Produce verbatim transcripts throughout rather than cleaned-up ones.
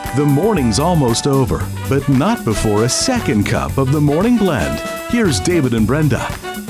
The morning's almost over, but not before a second cup of the morning blend. Here's David and Brenda.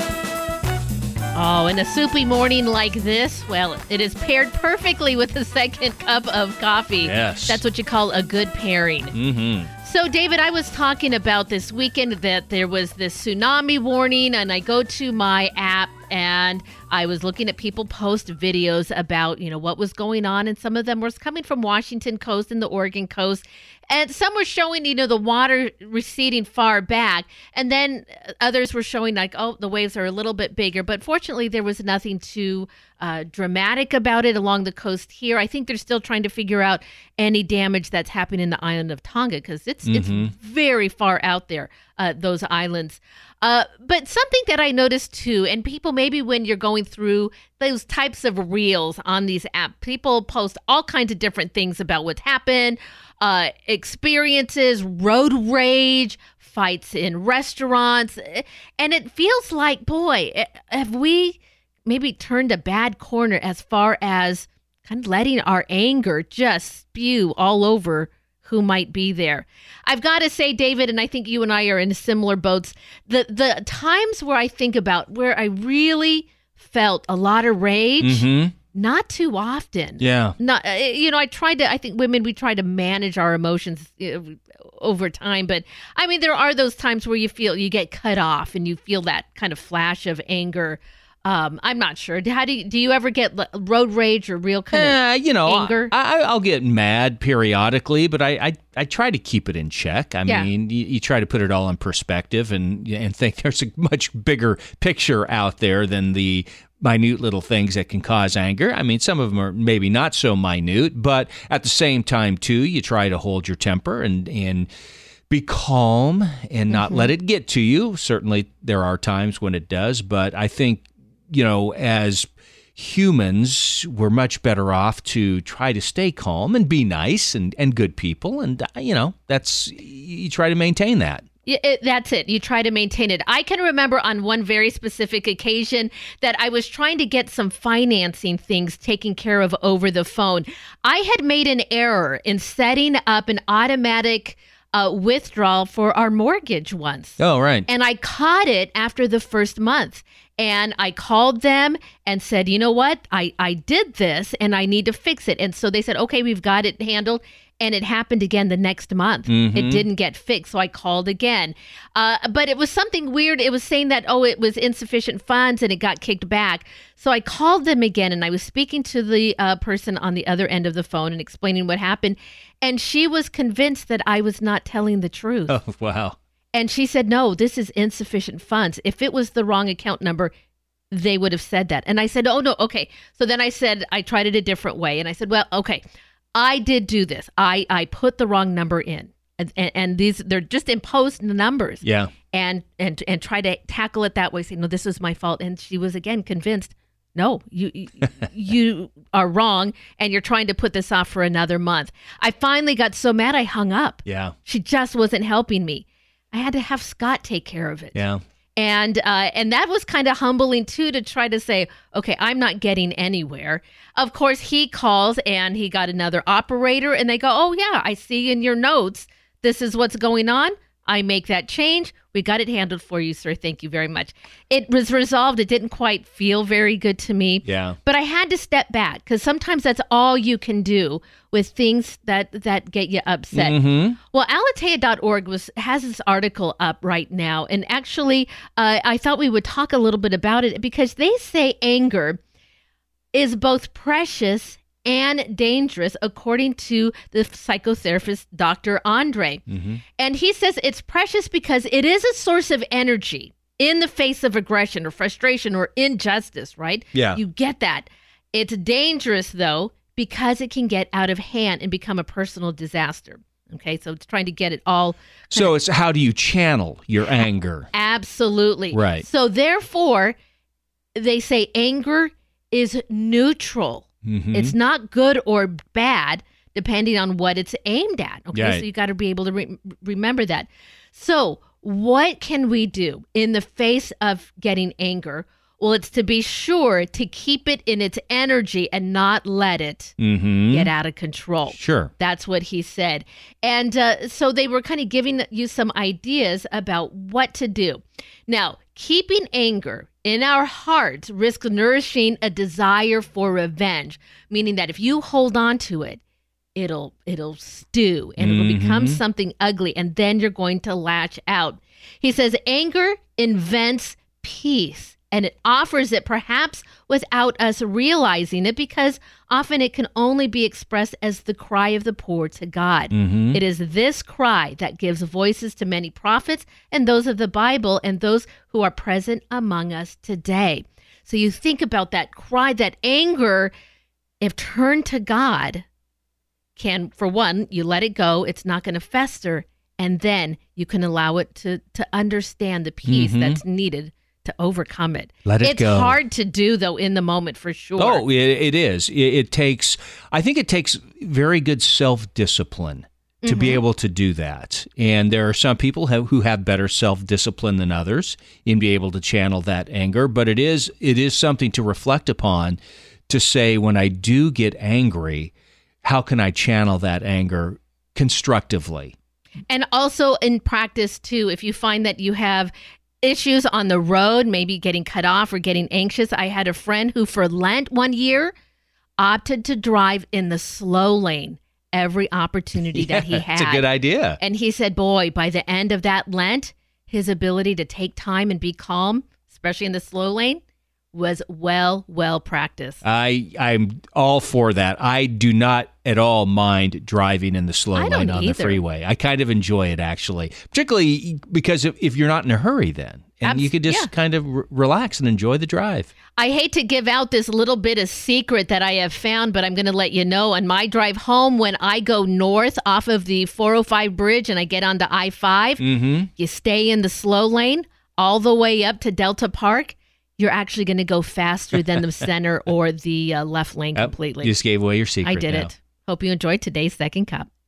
Oh, and a soupy morning like this, well, it is paired perfectly with a second cup of coffee. Yes. That's what you call a good pairing. Mm-hmm. So, David, I was talking about this weekend that there was this tsunami warning, and I go to my app, and I was looking at people post videos about, you know, what was going on, and some of them were coming from Washington coast and the Oregon coast, and some were showing, you know, the water receding far back, and then others were showing like, oh, the waves are a little bit bigger, but fortunately there was nothing too uh, dramatic about it along the coast here. I think they're still trying to figure out any damage that's happening in the island of Tonga, because it's Mm-hmm. it's very far out there, uh, those islands. Uh, but something that I noticed too, and people maybe when you're going through those types of reels on these apps, people post all kinds of different things about what's happened, uh, experiences, road rage, fights in restaurants. And it feels like, boy, have we maybe turned a bad corner as far as kind of letting our anger just spew all over who might be there. I've got to say, David, and I think you and I are in similar boats, the the times where I think about where I really felt a lot of rage, Mm-hmm. not too often. Yeah. Not, uh, you know, I tried to, I think women, we try to manage our emotions uh, over time, but I mean, there are those times where you feel, you get cut off and you feel that kind of flash of anger. Um, I'm not sure. How do you, do you ever get road rage or real kind Uh, of you know, anger? I, I'll get mad periodically, but I, I, I try to keep it in check. I Yeah. mean, you, you try to put it all in perspective and and think there's a much bigger picture out there than the minute little things that can cause anger. I mean, some of them are maybe not so minute, but at the same time, too, you try to hold your temper and and be calm and not Mm-hmm. let it get to you. Certainly, there are times when it does, but I think, you know, as humans, we're much better off to try to stay calm and be nice and, and good people. And, uh, you know, that's, you try to maintain that. Yeah, it, that's it. You try to maintain it. I can remember on one very specific occasion that I was trying to get some financing things taken care of over the phone. I had made an error in setting up an automatic uh, withdrawal for our mortgage once. Oh, right. And I caught it after the first month. And I called them and said, you know what? I, I did this and I need to fix it. And so they said, okay, we've got it handled. And it happened again the next month. Mm-hmm. It didn't get fixed. So I called again. Uh, but it was something weird. It was saying that, oh, it was insufficient funds and it got kicked back. So I called them again and I was speaking to the uh, person on the other end of the phone and explaining what happened. And she was convinced that I was not telling the truth. Oh, wow. And she said, no, this is insufficient funds. If it was the wrong account number, they would have said that. And I said, oh, no, okay. So then I said, I tried it a different way. And I said, well, okay, I did do this. I, I put the wrong number in. And, and, and these, they're just imposed numbers. Yeah. And, and, and try to tackle it that way, saying, no, this was my fault. And she was, again, convinced, no, you you, you are wrong, and you're trying to put this off for another month. I finally got so mad, I hung up. Yeah. She just wasn't helping me. I had to have Scott take care of it. Yeah. And uh, and that was kind of humbling, too, to try to say, okay, I'm not getting anywhere. Of course, he calls and he got another operator and they go, oh, yeah, I see in your notes, this is what's going on. I make that change. We got it handled for you, sir. Thank you very much. It was resolved. It didn't quite feel very good to me. Yeah. But I had to step back because sometimes that's all you can do with things that, that get you upset. Mm-hmm. Well, Alatea dot org was has this article up right now. And actually, uh, I thought we would talk a little bit about it because they say anger is both precious and dangerous, according to the psychotherapist, Doctor Andre. Mm-hmm. And he says it's precious because it is a source of energy in the face of aggression or frustration or injustice, right? Yeah. You get that. It's dangerous, though, because it can get out of hand and become a personal disaster. Okay, so it's trying to get it all. So it's how do you channel your anger? Absolutely. Right. So therefore, they say anger is neutral. Mm-hmm. It's not good or bad, depending on what it's aimed at. Okay, Right. so you got to be able to re- remember that. So what can we do in the face of getting anger? Well, it's to be sure to keep it in its energy and not let it Mm-hmm. get out of control. Sure. That's what he said. And uh, so they were kind of giving you some ideas about what to do. Now, keeping anger in our hearts risks nourishing a desire for revenge, meaning that if you hold on to it, it'll it'll stew and it'll Mhm. become something ugly, and then you're going to lash out. He says anger invents peace, and it offers it perhaps without us realizing it, because often it can only be expressed as the cry of the poor to God. Mhm. It is this cry that gives voices to many prophets and those of the Bible and those who are present among us today. So you think about that cry, that anger, if turned to God, can, for one, you let it go, it's not going to fester, and then you can allow it to to understand the peace Mhm. that's needed to overcome it. Let it it's go. hard to do, though, in the moment, for sure. Oh, it, it is. It, it takes, I think it takes very good self-discipline to be able to do that. And there are some people have, who have better self-discipline than others in being able to channel that anger. But it is it is something to reflect upon, to say, when I do get angry, how can I channel that anger constructively? And also in practice, too, if you find that you have issues on the road, maybe getting cut off or getting anxious. I had a friend who for Lent one year opted to drive in the slow lane every opportunity that he had. That's a good idea. And he said, boy, by the end of that Lent, his ability to take time and be calm, especially in the slow lane, was well, well practiced. I, I'm all for that. I do not at all mind driving in the slow I don't lane on either. the freeway. I kind of enjoy it, actually, particularly because if, if you're not in a hurry then. And Abs- you could just yeah. kind of r- relax and enjoy the drive. I hate to give out this little bit of secret that I have found, but I'm going to let you know. On my drive home, when I go north off of the four oh five bridge and I get onto I five, Mm-hmm. you stay in the slow lane all the way up to Delta Park. You're actually going to go faster than the center or the uh, left lane completely. You just gave away your secret I did now. it. Hope you enjoyed today's Second Cup.